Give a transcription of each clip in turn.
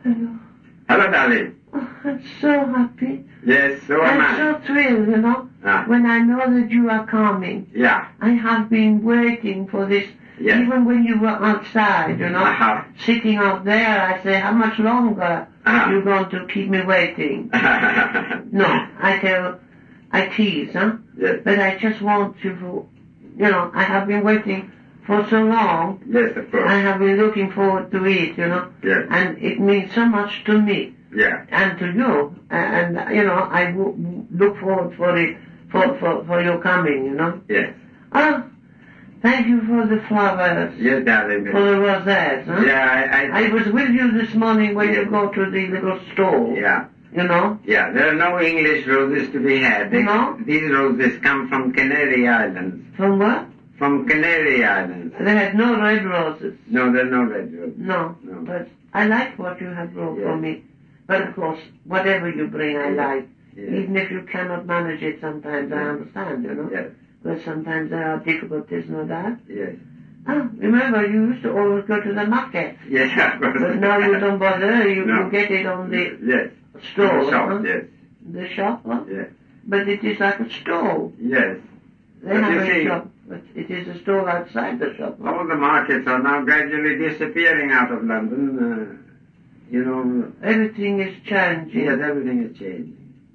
Hello. Hello, darling. Oh, I'm so happy. Yes, so am I. I'm so thrilled, when I know that you are coming. Yeah. I have been waiting for this. Yes. Even when you were outside, sitting out there, I say, how much longer are you going to keep me waiting? No, I tease, Yes. But I just want you to, I have been waiting for so long. Yes, of course. I have been looking forward to it, Yes. And it means so much to me. Yeah. And to you. And, I look forward for it, for your coming, Yes. Oh, thank you for the flowers. Yes, darling. For the rosettes, Yeah, I was with you this morning when you go to the little store. Yeah. Yeah, there are no English roses to be had. These roses come from Canary Islands. From what? From Canary Islands. They had no red roses. No, there are no red roses. No. But I like what you have brought for me. But of course, whatever you bring, I like. Yes. Even if you cannot manage it sometimes, I understand, Yes. But sometimes there are difficulties, no doubt. Yes. Remember, you used to always go to the market. Yes, of course. But now you don't bother. You get it on the store. The shop, yes. The shop, Yes. But it is like a store. Yes. They have a shop, but it is a store outside the shop. All the markets are now gradually disappearing out of London. Everything is changing. Yes, everything is changing.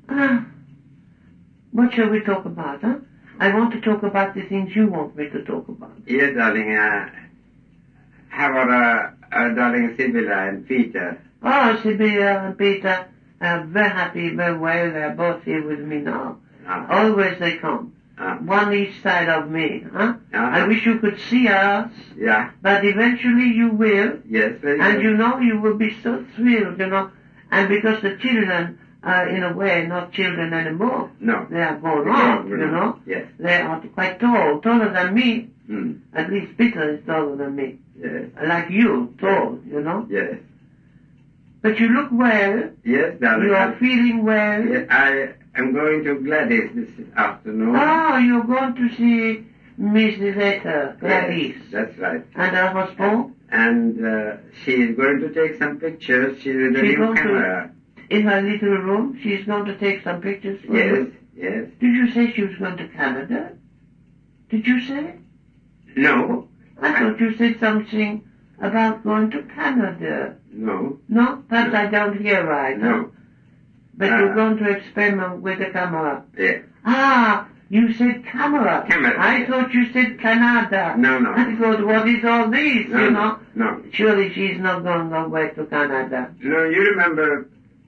What shall we talk about, I want to talk about the things you want me to talk about. Yes, darling. How about darling Sibylla and Peter? Oh, Sibylla and Peter are very happy, very well. They are both here with me now. Always they come. One each side of me, I wish you could see us. Yeah. But eventually you will. Yes, very And good. you will be so thrilled, And because the children are, in a way, not children anymore. No. They are grown up, Yes. They are quite tall, taller than me. Mm. At least Peter is taller than me. Yes. Like you, tall, Yes. But you look well. Yes, darling. You are feeling well. Yes, I am going to Gladys this afternoon. Oh, you're going to see Miss Letta, Gladys. Yes, that's right. And her husband? And she is going to take some pictures. She's with a new camera. In her little room, she's going to take some pictures for you? Yes. Did you say she was going to Canada? Did you say? No. I thought you said something about going to Canada. No. No? Perhaps I don't hear right. No. But you're going to experiment with the camera. Yes. You said camera. Camera. I thought you said Canada. No. I thought, what is all this, No. Surely she's not going away to Canada. No, you remember,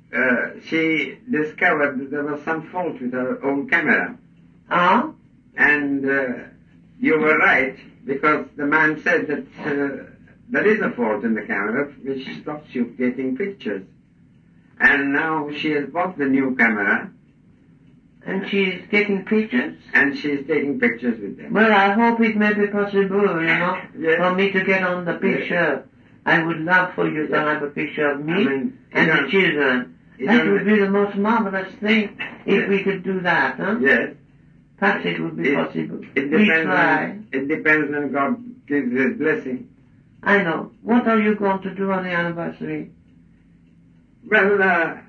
she discovered that there was some fault with her old camera. And you were right, because the man said that there is a fault in the camera which stops you getting pictures. And now she has bought the new camera. And she's getting pictures? And she's taking pictures with them. Well, I hope it may be possible, Yes. for me to get on the picture. Yes. I would love for you to have a picture of me and the children. That would be the most marvelous thing if we could do that, Yes. Perhaps it would be possible. It depends when God gives His blessing. I know. What are you going to do on the anniversary? Well,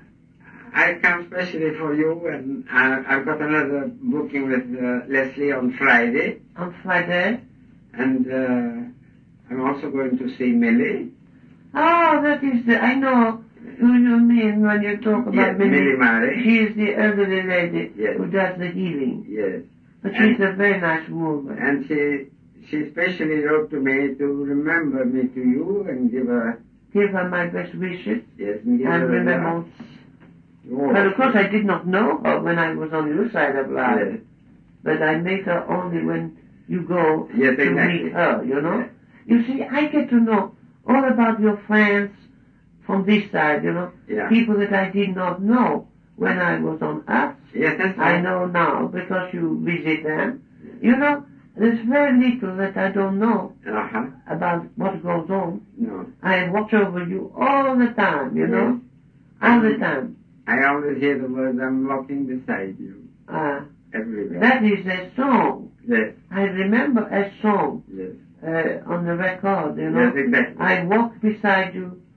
I come specially for you, and I've got another booking with Leslie on Friday. On Friday? And I'm also going to see Millie. Oh, that is I know who you mean when you talk about Millie Murray. She is the elderly lady Yes. who does the healing. Yes. But she's a very nice woman. And she especially wrote to me to remember me to you and give her my best wishes. Yes, and give her remember. But of course I did not know her when I was on your side of life. Yes. But I meet her only when you go Yes, to exactly. meet her, Yes. You see, I get to know all about your friends from this side, Yeah. People that I did not know when I was on Earth. Yes, that's right. I know now because you visit them. There's very little that I don't know about what goes on. No. I watch over you all the time, Yes. All the time. I always hear the words, I'm walking beside you. Everywhere. That is a song. Yes. I remember a song Yes. on the record, Yes, exactly. I walk beside you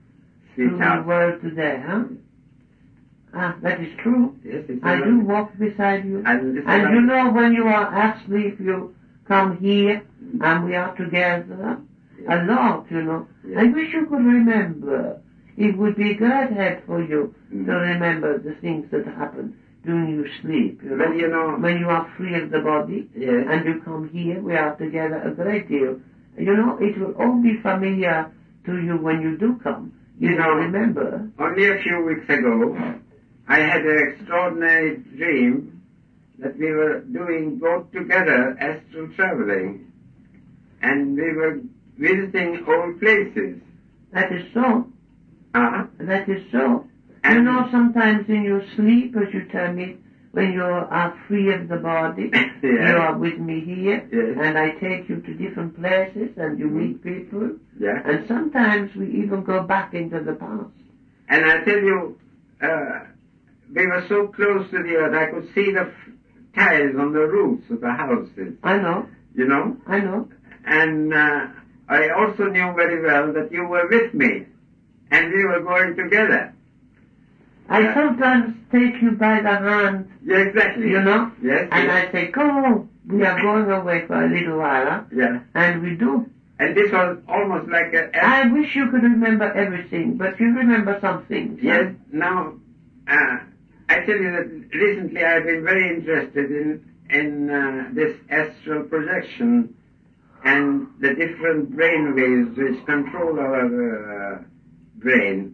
through the world today, huh? Ah, that is true. Yes, I do walk beside you. And you know, when you are asleep, you come here, and we are together a lot, you know. Yes. I wish you could remember. It would be great help for you to remember the things that happen during your sleep, you know. Well, you know, when you are free of the body, yes, and you come here, we are together a great deal. You know, it will all be familiar to you when you do come. You know, remember. Only a few weeks ago, I had an extraordinary dream that we were doing both together astral traveling, and we were visiting old places. That is so. That is so. And you know, sometimes in your sleep, as you tell me, when you are free of the body, yes, you are with me here, yes, and I take you to different places, and you meet people, yeah, and sometimes we even go back into the past. And I tell you, we were so close to the earth, I could see the tiles on the roofs of the houses. I know. You know? I know. And I also knew very well that you were with me, and we were going together. I sometimes take you by the hand. Yeah, exactly. You know? Yes. And yes. I say, go, we are going away for a little while. Huh? Yeah. And we do. And this was almost like a... I wish you could remember everything, but you remember some things. Yes. Huh? Now, I tell you that recently I've been very interested in this astral projection and the different brain waves which control our brain.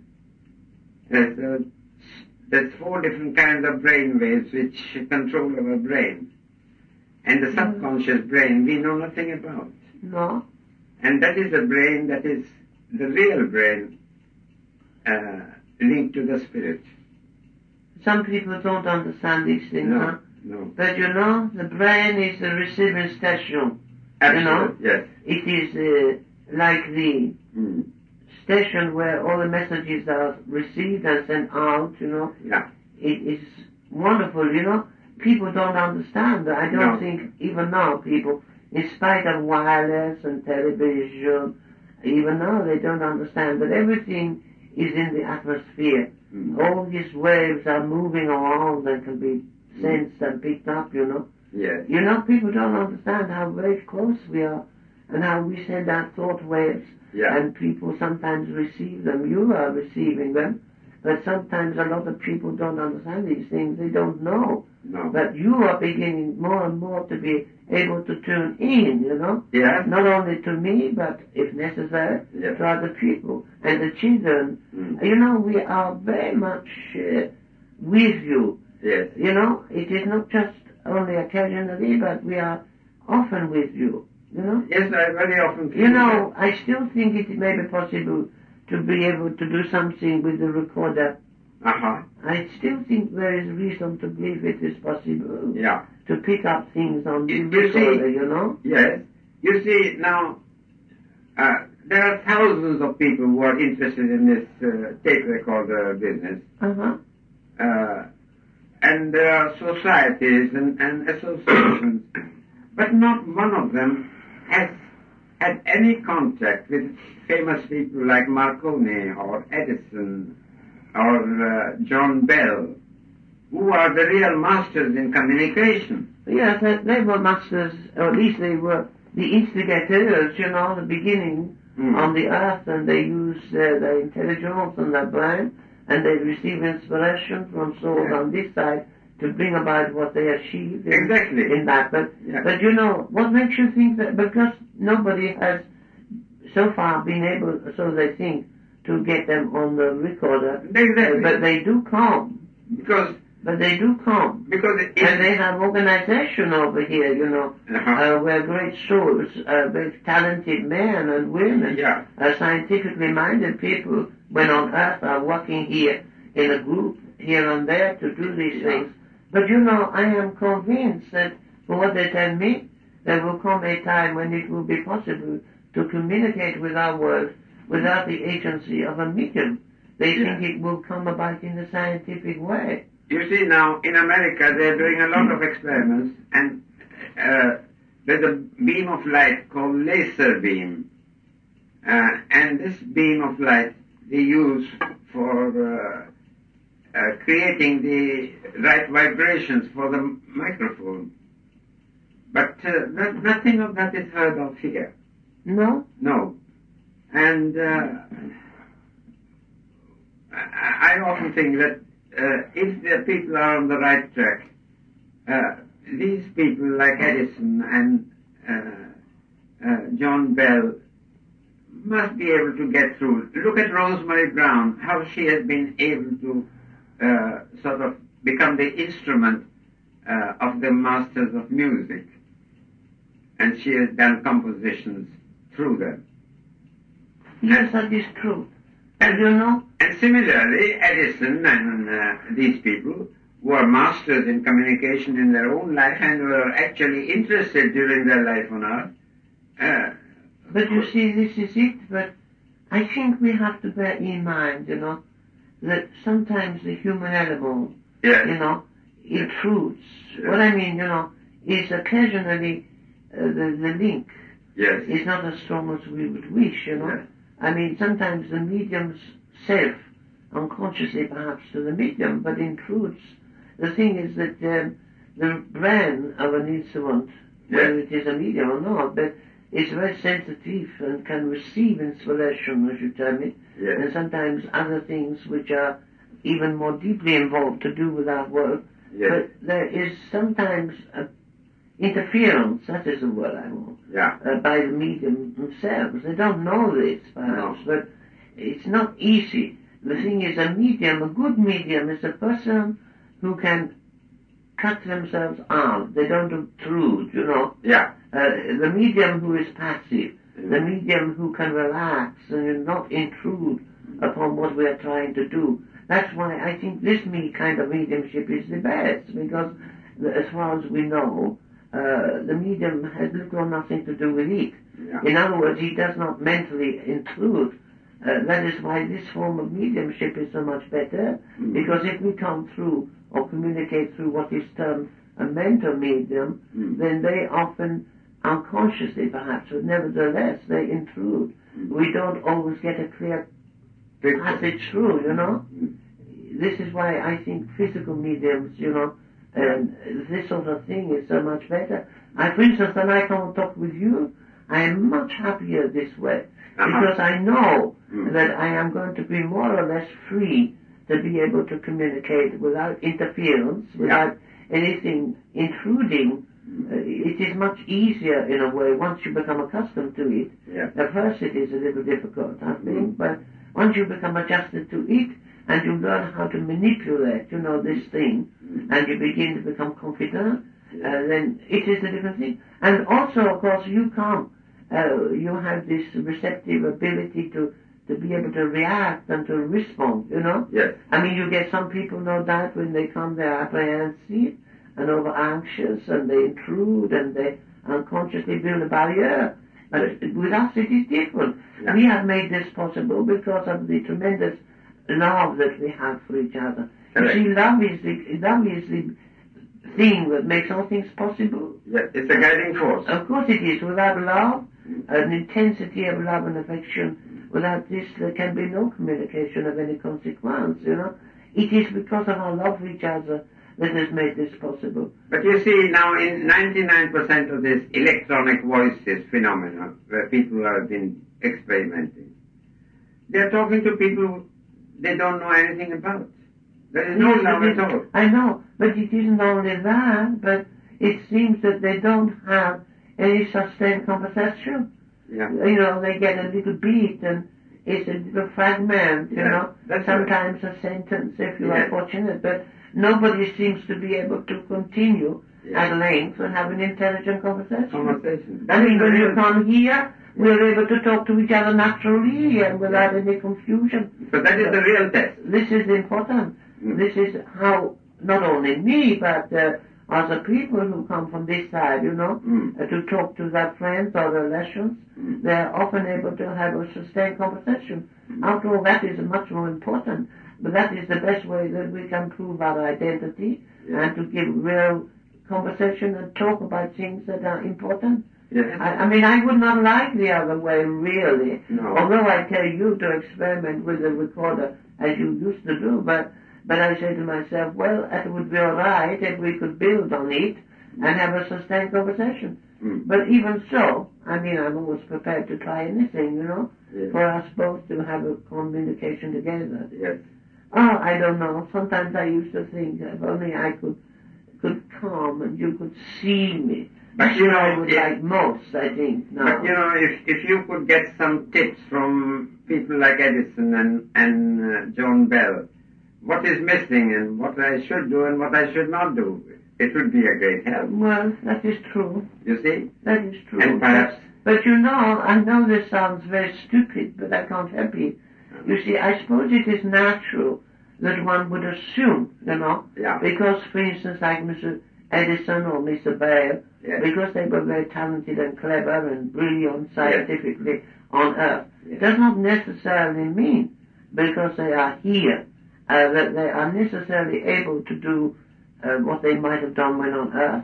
There's 4 different kinds of brain waves which control our brain. And the subconscious brain we know nothing about. No. And that is the brain that is the real brain linked to the spirit. Some people don't understand these things, no, huh? No. But you know, the brain is the receiving station. Absolutely, you know? Yes. It is like the station where all the messages are received and sent out, you know. Yeah. It is wonderful, you know. People don't understand. I don't think, even now, people, in spite of wireless and television, even now they don't understand that everything is in the atmosphere. All these waves are moving around and can be sensed and picked up, you know. Yes. You know, people don't understand how very close we are and how we send out thought waves. Yeah. And people sometimes receive them. You are receiving them. But sometimes a lot of people don't understand these things. They don't know. No. But you are beginning more and more to be able to tune in, you know. Yeah. Not only to me, but if necessary, to other people. And the children. You know, we are very much with you. Yes. You know, it is not just only occasionally, but we are often with you. You know? Yes, I very often feel you know, that. I still think it may be possible to be able to do something with the recorder. I still think there is reason to believe it is possible. Yeah. To pick up things on the recorder, you know? Yes. You see, now, there are thousands of people who are interested in this tape recorder business. And there are societies and associations, but not one of them has had any contact with famous people like Marconi or Edison or John Bell, who are the real masters in communication. Yes, they were masters, or at least they were the instigators, you know, the beginning on the earth, and they used their intelligence and their brain, and they receive inspiration from souls on this side to bring about what they achieved in that. But you know, what makes you think that? Because nobody has so far been able, so they think, to get them on the recorder. But they do come. But they do come. And they have organization over here, you know, where great souls, very talented men and women, scientifically minded people, when on earth, are working here in a group here and there to do these things. But you know, I am convinced that, from what they tell me, there will come a time when it will be possible to communicate with our world without the agency of a medium. They think it will come about in a scientific way. You see now, in America, they're doing a lot of experiments, and there's a beam of light called laser beam. And this beam of light they use for creating the right vibrations for the microphone. But nothing of that is heard of here. No? No. And I often think that if the people are on the right track, these people like Edison and John Bell must be able to get through. Look at Rosemary Brown, how she has been able to sort of become the instrument of the masters of music. And she has done compositions through them. Yes, that is true. And you know? And similarly, Edison and these people were masters in communication in their own life and were actually interested during their life on Earth. But you see, this is it. But I think we have to bear in mind, you know, that sometimes the human element, yes. you know, intrudes. Yes. What I mean, you know, is occasionally the link yes. is not as strong as we would wish, you know. Yes. I mean, sometimes the medium's self, unconsciously perhaps to the medium, but intrudes. The thing is that the brain of an instrument, yes. whether it is a medium or not, but is very sensitive and can receive inspiration, as you tell me, yes. and sometimes other things which are even more deeply involved to do with our work. Yes. But there is sometimes interference, that is the word I want, yeah. By the medium themselves. They don't know this, perhaps, but it's not easy. The thing is, a medium, a good medium, is a person who can cut themselves out. They don't obtrude, you know. Yeah. The medium who is passive, the medium who can relax and not intrude upon what we are trying to do. That's why I think this kind of mediumship is the best, because as far as we know, the medium has little or nothing to do with it. Yeah. In other words, he does not mentally intrude. That is why this form of mediumship is so much better, because if we come through or communicate through what is termed a mental medium, then they often, unconsciously perhaps, but nevertheless, they intrude. We don't always get a clear passage through, you know. This is why I think physical mediums, you know, and this sort of thing is so much better. For instance, when I come and talk with you, I am much happier this way, because I know that I am going to be more or less free to be able to communicate without interference, without anything intruding. It is much easier in a way once you become accustomed to it. Yeah. At first it is a little difficult, I think, but once you become adjusted to it and you learn how to manipulate, you know, this thing, and you begin to become confident, then it is a different thing. And also, of course, you have this receptive ability to be able to react and to respond, you know? Yes. I mean, you get some people, no doubt, when they come, they're apprehensive and over anxious, and they intrude, and they unconsciously build a barrier. But with us it is different. Yeah. We have made this possible because of the tremendous love that we have for each other. Correct. You see, love is the thing that makes all things possible. Yes, it's a guiding force. Of course it is. Without love, an intensity of love and affection, without this there can be no communication of any consequence, you know. It is because of our love for each other that has made this possible. But you see, now in 99% of this electronic voices phenomena where people have been experimenting, they're talking to people they don't know anything about. There is no love at all. I know, but it isn't only that, but it seems that they don't have any sustained conversation. Yeah. You know, they get a little beat and it's a little fragment, you know, sometimes a sentence if you are fortunate, but nobody seems to be able to continue at length and have an intelligent conversation. I mean, when you come here, we're able to talk to each other naturally and without any confusion. But that is the real test. This is important. This is how not only me, but other people who come from this side, you know, to talk to their friends or relations, they're often able to have a sustained conversation. After all, that is much more important. But that is the best way that we can prove our identity and to give real conversation and talk about things that are important. Yes. I mean, I would not like the other way, really. No. Although I tell you to experiment with the recorder as you used to do, but I say to myself, well, it would be all right if we could build on it and have a sustained conversation. But even so, I mean, I'm always prepared to try anything, yes. for us both to have a communication together. Yes. Oh, I don't know. Sometimes I used to think if only I could come and you could see me. But I would like most, I think, now. But if you could get some tips from people like Edison and John Bell, what is missing and what I should do and what I should not do, it would be a great help. Well, that is true. You see? That is true. And perhaps... But I know this sounds very stupid, but I can't help it. You see, I suppose it is natural that one would assume, Yeah. because, for instance, like Mr. Edison or Mr. Bell, yes. because they were very talented and clever and brilliant scientifically on Earth, yes. it does not necessarily mean, because they are here, that they are necessarily able to do what they might have done when on Earth,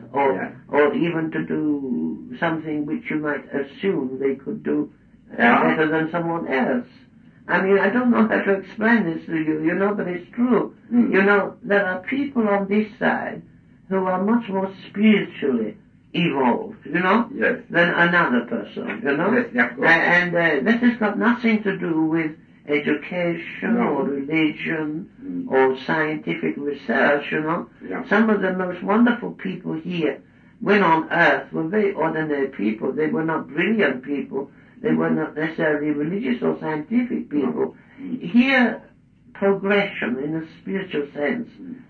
or even to do something which you might assume they could do better than someone else. I mean, I don't know how to explain this to you, but it's true. There are people on this side who are much more spiritually evolved, yes. than another person, Yes, of course. And this has got nothing to do with education or religion or scientific research, Yeah. Some of the most wonderful people here, when on Earth, were very ordinary people. They were not brilliant people. They were not necessarily religious or scientific people. Here, progression in a spiritual sense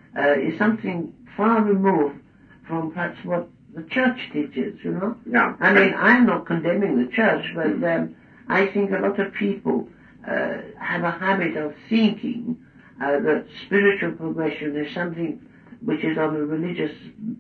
is something far removed from perhaps what the church teaches, Yeah. I mean, I'm not condemning the church, but I think a lot of people have a habit of thinking that spiritual progression is something which is on a religious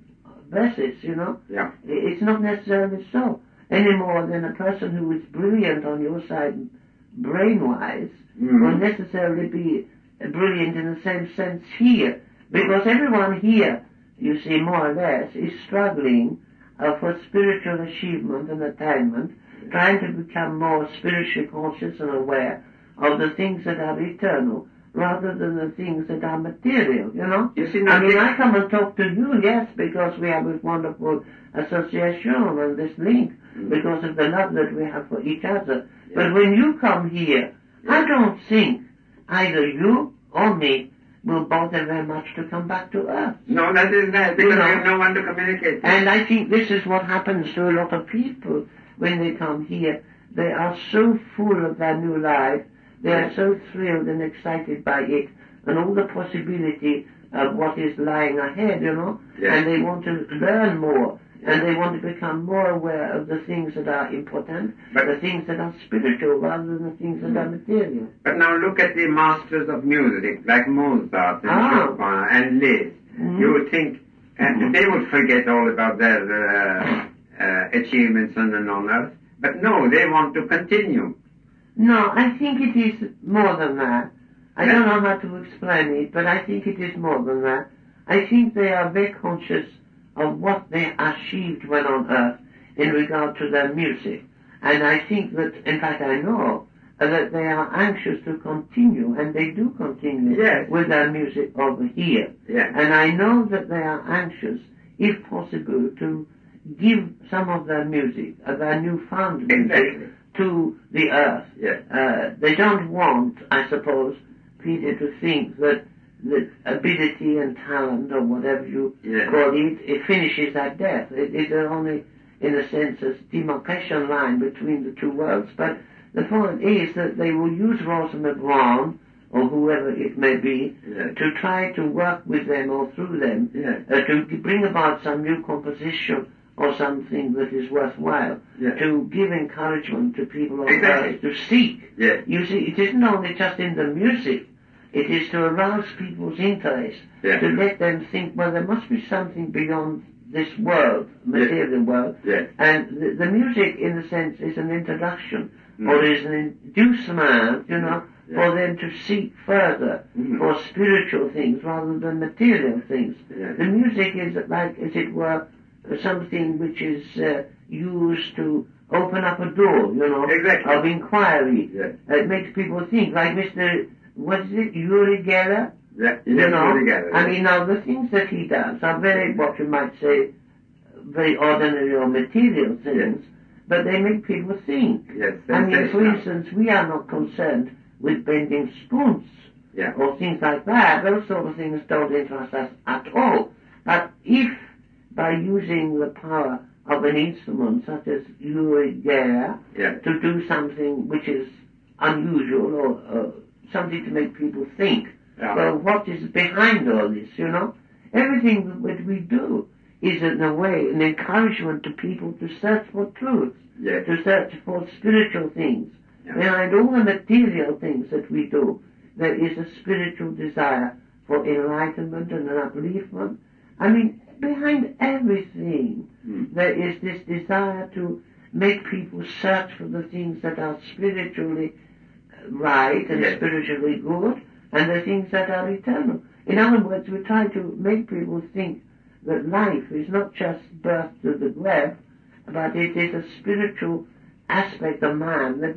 basis, Yeah. It's not necessarily so, any more than a person who is brilliant on your side brain-wise will necessarily be brilliant in the same sense here, because everyone here, you see, more or less, is struggling for spiritual achievement and attainment, trying to become more spiritually conscious and aware of the things that are eternal, rather than the things that are material, You see, I mean, I come and talk to you, yes, because we have this wonderful association and this link, because of the love that we have for each other. Yeah. But when you come here, I don't think either you or me will bother very much to come back to Earth. No, that is right, because I have no one to communicate with. And I think this is what happens to a lot of people when they come here. They are so full of their new life, they are so thrilled and excited by it, and all the possibility of what is lying ahead, Yes. and they want to learn more, and they want to become more aware of the things that are important, the things that are spiritual rather than the things that are material. But now look at the masters of music, like Mozart and Chopin and Liszt. You would think, and they would forget all about their achievements on Earth. But no, they want to continue. No, I think it is more than that. I don't know how to explain it, but I think it is more than that. I think they are very conscious of what they achieved when on Earth in regard to their music. And I think that, in fact I know, that they are anxious to continue, and they do continue with their music over here. Yes. And I know that they are anxious, if possible, to give some of their music, their newfound music, to the Earth. Yes. They don't want, I suppose, Peter, to think that ability and talent, or whatever you call it, it finishes at death. It is only, in a sense, a demarcation line between the two worlds. But the point is that they will use Rosamund Brown, or whoever it may be, to try to work with them or through them, to bring about some new composition or something that is worthwhile, to give encouragement to people on Earth to seek. You see, it isn't only just in the music, it is to arouse people's interest, to let them think, well, there must be something beyond this world, material world, and the music, in a sense, is an introduction, or is an inducement, for them to seek further for spiritual things rather than material things. The music is like, as it were, something which is used to open up a door, exactly. of inquiry. Yes. It makes people think, like Mr. What is it, Uri Geller? Yeah, Uri Geller. I mean, now the things that he does are very, what you might say, very ordinary or material things, yes. But they make people think. Yes, I mean, for instance, we are not concerned with bending spoons, yeah. or things like that. Those sort of things don't interest us at all. But if, by using the power of an instrument such as Uri Geller, yeah. to do something which is unusual or something to make people think, yeah. Well, what is behind all this, Everything that we do is, in a way, an encouragement to people to search for truth, yes. to search for spiritual things. Yeah. Behind all the material things that we do, there is a spiritual desire for enlightenment and an upliftment. I mean, behind everything, there is this desire to make people search for the things that are spiritually right and yes. spiritually good, and the things that are eternal. In other words, we try to make people think that life is not just birth to the grave, but it is a spiritual aspect of man that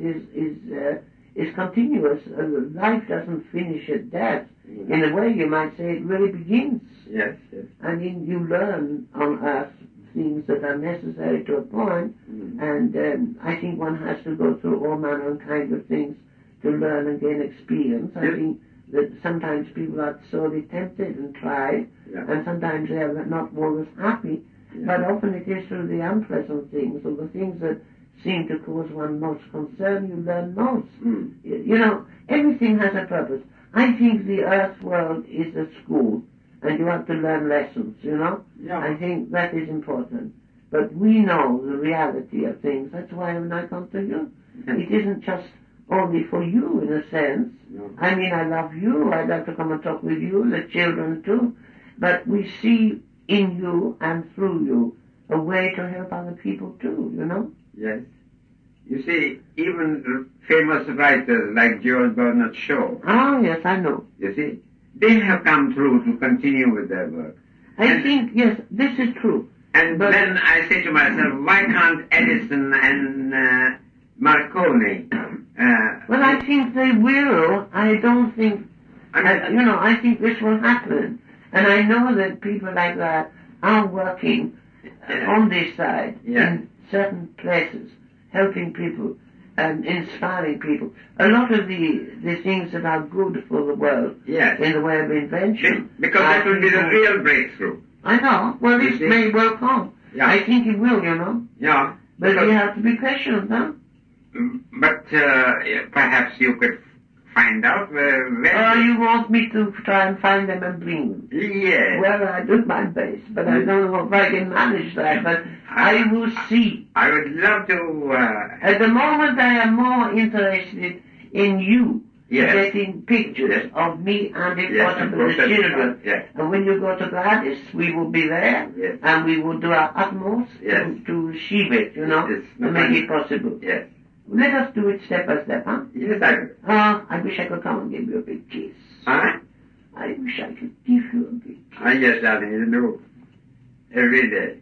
is continuous. Life doesn't finish at death. Mm-hmm. In a way, you might say it really begins. Yes, yes. I mean, you learn on earth things that are necessary to a point, and I think one has to go through all manner and kinds of things to learn and gain experience. I think that sometimes people are sorely tempted and try, and sometimes they are not always happy, but often it is through the unpleasant things or the things that seem to cause one most concern you learn most. Everything has a purpose. I think the earth world is a school, and you have to learn lessons, I think that is important. But we know the reality of things. That's why when I come to you, it isn't just only for you, in a sense. No. I mean, I love you. I'd love to come and talk with you, the children too. But we see in you and through you a way to help other people too, Yes. You see, even famous writers like George Bernard Shaw. Oh, yes, I know. You see, they have come through to continue with their work. I think, yes, this is true. And then I say to myself, why can't Edison and Marconi? Well, I think they will. I don't think, I think this will happen. And I know that people like that are working on this side in certain places, helping people and inspiring people. A lot of the things that are good for the world in the way of invention. Because that will be the real breakthrough. I know. Well, it may well come. Yeah. I think it will, Yeah. But you have to be patient, huh? But perhaps you could find out where... you want me to try and find them and bring them? Yes. Well, I do my best, but I don't know if I can manage that, but I will see. I would love to... At the moment, I am more interested in you getting pictures of me and, if possible, the children. Yes. And when you go to Gladys, we will be there, and we will do our utmost to achieve it, to make it possible. Yes. Let us do it step by step, huh? Yes, I will. I wish I could come and give you a big kiss. Huh? I wish I could give you a big kiss. Yes, darling, you do. Every day.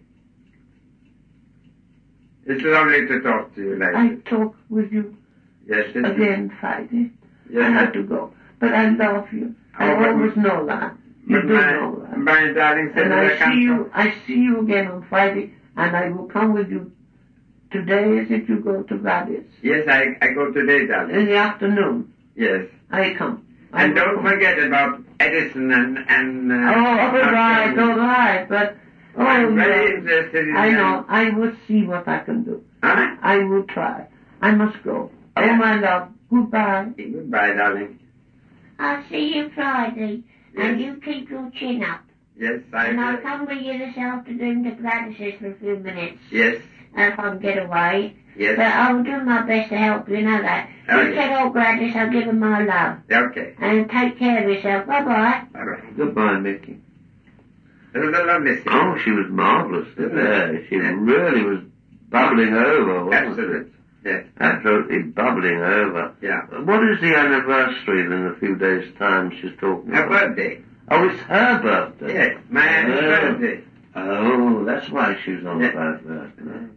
It's lovely to talk to you like I this. talk with you again Friday. Yes, I have to go. But I love you. I always know that. You do know that. My darling, and I see you again on Friday, and I will come with you. Today, is it you go to Gladys? Yes, I go today, darling. In the afternoon? Yes. I come. And don't forget about Edison and all right. But, I'm very interested in I know. I will see what I can do. Huh? I will try. I must go. Oh, my love. Goodbye. Goodbye, darling. I'll see you Friday, and you keep your chin up. Yes, I will. And I'll come with you this afternoon to Gladys's for a few minutes. Yes. If I can get away. Yes. But I'll do my best to help you, know that. You tell old Gladys I'll give her my love. Okay. And take care of yourself. Bye-bye. Bye-bye. Goodbye, Mickey. It was a lovely scene. Oh, she was marvellous. She really was bubbling over, wasn't it? Yes. Absolutely bubbling over. Yeah. What is the anniversary in a few days' time she's talking about? Her birthday. Oh, it's her birthday? Yes, my birthday. Oh, that's why she was on about that.